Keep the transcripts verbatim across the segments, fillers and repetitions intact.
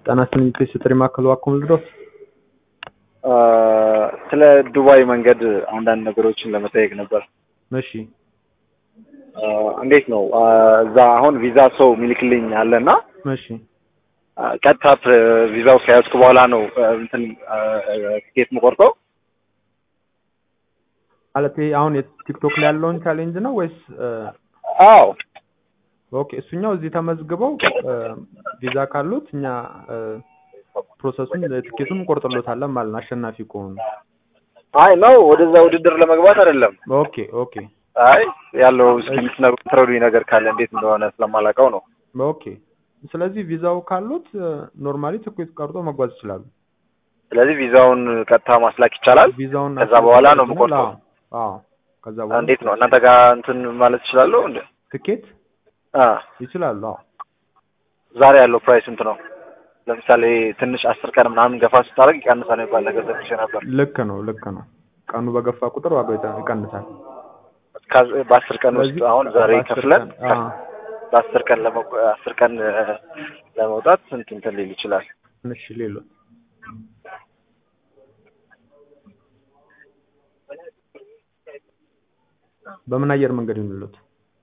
ጣናስን ኢንቨስትሪ ማከሉ አኮምልዶት አ ስለ ዱባይ መንገድ አንዳንድ ነገሮችን ለመጠየቅ ነበር። እሺ እንዴት ነው እዛ አሁን ቪዛ ሰው ሚልክልኝ አለና እሺ ቀጥታ ቪዛው ከያዝኩ በኋላ ነው እንትን ቲኬት መቆርጠው አለቴ አሁን ቲክቶክ ላይ ያለውን ቻሌንጅ ነው ወይስ አዎ ኦኬ እሱኛው እዚህ ተመዝግበው ቪዛ ካሉት እኛ ፕሮሰሱን ቲኬቱን ቆርጠሎታለን ማለት ነው አሸናፊ ከሆኑ አይ ነው ወደዛ ውድድር ለመግባት አይደለም ኦኬ ኦኬ አይ ያለው ስኪልስ ነው ትሮዲ ነገር ካለ እንዴት እንደሆነ ስለማላቀው ነው ኦኬ ስለዚህ ቪዛው ካሉት ኖርማሊ ቲኬት ቆርጦ መጓዝ ይችላሉ ስለዚህ ቪዛውን ቀጥታ ማስላክ ይቻላል ከዛ በኋላ ነው የምቆርጠው አዎ ከዛ በኋላ እንዴት ነው እናንተ ጋር እንትን ማለት ይችላል እንዴ ቲኬት አ ይችላል አዎ ዛሬ ያለው ፕራይስ እንት ነው ለምሳሌ ትንሽ አስር ቀን ምናምን ገፋ ስታረግ ይቀንሳል ይባል ነገር ተብሽ ነበር ልክ ነው ልክ ነው ቀኑ በገፋ ቁጥር ዋጋው ይቀንሳል በአስር ቀን ውስጥ አሁን ዛሬ ከፍለን በአስር ቀን ለመ አስር ቀን ለመውጣት ስንት እንትን ሊል ይችላል እሺ ሌሎ በምን አየር መንገድ ይሉት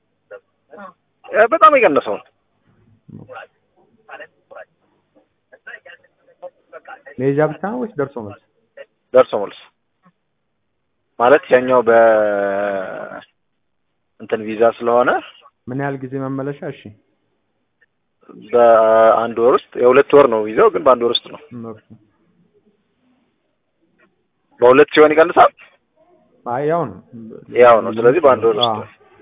በጣም ይቀንሳል ሜጃ ብቻ ነው ወይስ ደርሶ መልስ ደርሶ መልስ ማለት ያኛው በ እንትን ቪዛ ስለሆነ ምን ያህል ጊዜ መመለሻ እሺ በአንድ ወር ውስጥ የሁለት ወር ነው ቪዛው ግን በአንድ ወር ውስጥ ነው በሁለት ሲሆን ይቀንሳል አይ ያው ነው ያው ነው ስለዚህ በአንድ ወር ውስጥ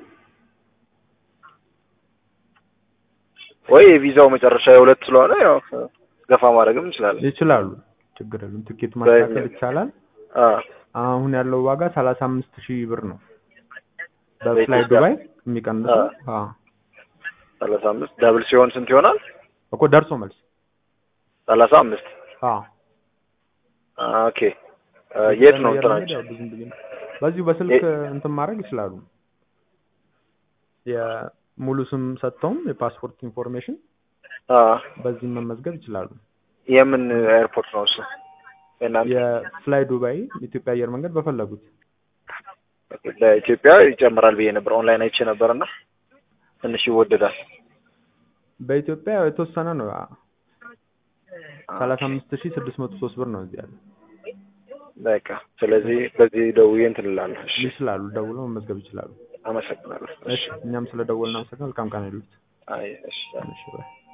ወይ ቪዛው መጨረሻ የሁለት ስለሆነ ያው ገፋ ማድረግም ይችላል ይችላሉ ችግር የለም ቲኬት ማስተካከል ይቻላል አ አሁን ያለው ዋጋ ሰላሳ አምስት ሺህ ብር ነው በፍላይ ዱባይ የሚቀንሰው አ ሰላሳ አምስት ዳብል ሲሆን ስንት ይሆናል እኮ ደርሶ መልስ ሰላሳ አምስት አ ኦኬ የት ነው እንትናችሁ በዚሁ በስልክ እንትን ማድረግ ይችላሉ የሙሉ ስም ሰጥተውም የፓስፖርት ኢንፎርሜሽን አ በዚህ መመዝገብ ይችላሉ የምን ኤርፖርት ነው እሱ የፍላይ ዱባይ ኢትዮጵያ አየር መንገድ በፈለጉት በኢትዮጵያ ይጨምራል ብዬ ነበር ኦንላይን አይቼ ነበርና ትንሽ ይወደዳል በኢትዮጵያ የተወሰነ ነው ሰላሳ አምስት ሺህ ስድስት መቶ ሶስት ብር ነው እዚህ ያለው በቃ ስለዚህ በዚህ ደውዬ እንትን እላለሁ እሺ ይችላሉ ደውለው መመዝገብ ይችላሉ አመሰግናለሁ እሺ እኛም ስለደወልና አመሰግናለሁ መልካም ቀን ይሉት አይ እሺ እሺ